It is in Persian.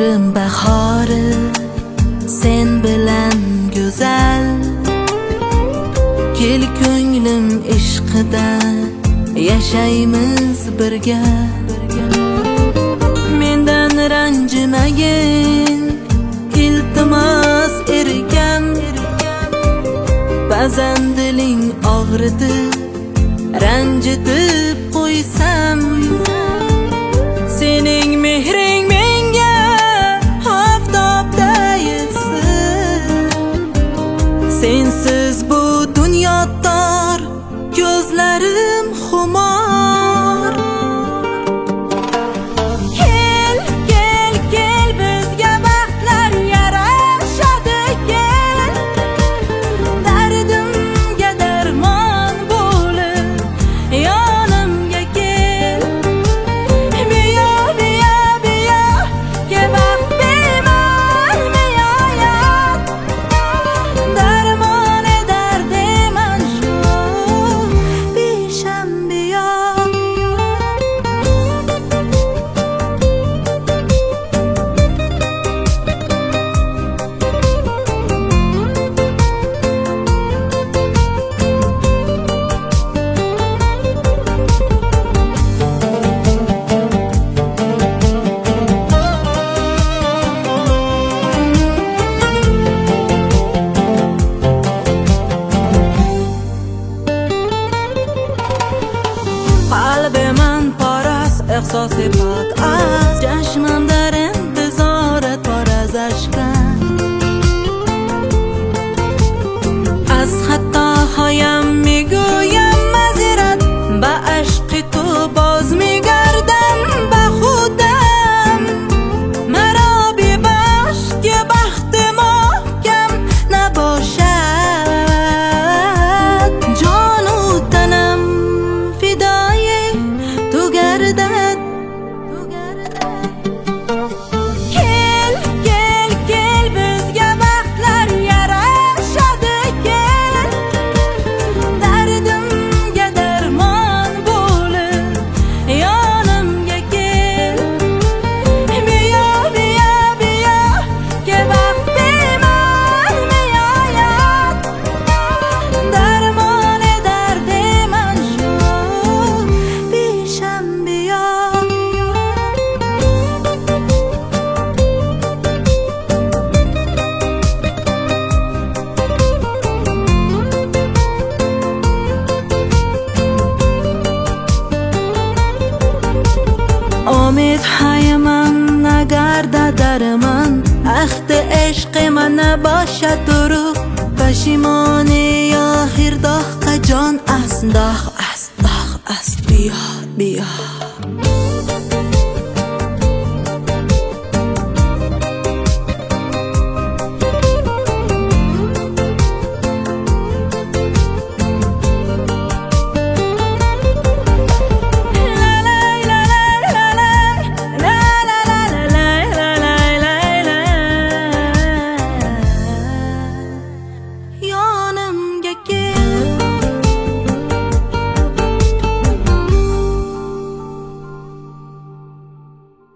Ömrüm bahori sen bilan go'zal. Kel ko'nglim ishqida yashaymiz birga. Mendan ranjimagin iltimos erkam. Ba'zan diling og'ritib ranjitib qo'ysam, sening mehring menga oftobday issiq. Sensiz bu dunyo tor, ko'zlarim xumor. Kel, kel, kel, bizga baxtlar yarashadi. Kel, dardimga darmon bo'lib yonimga kel. Biya, biya, biya, ke baxt bemor me'yat. Darmoni dardiman shu besham biya. Qalbiman paras, ihsosi pok az. Chashmam dar intizorat paraz ashkan. Az hatto hoyam میگویم معذرت. با عشق تو باز میگردم به خودم. مرا ببخش که بخت محکم نباشد. جان و تنم فدای تو گردد. Kel, kel, kel, bizga baxtlar yarashadi. Kel, dardimga darmon bo'lib yonimga kel. Biya, biya, biya, ke baxt bemor me'yat. Darmoni dardiman shu besham biya. امید های من نگردد در من. عهد عشق من نباشد دروغ. پشیمانی یا هر داغ جان است. داغ است، داغ است. بیا، بیا.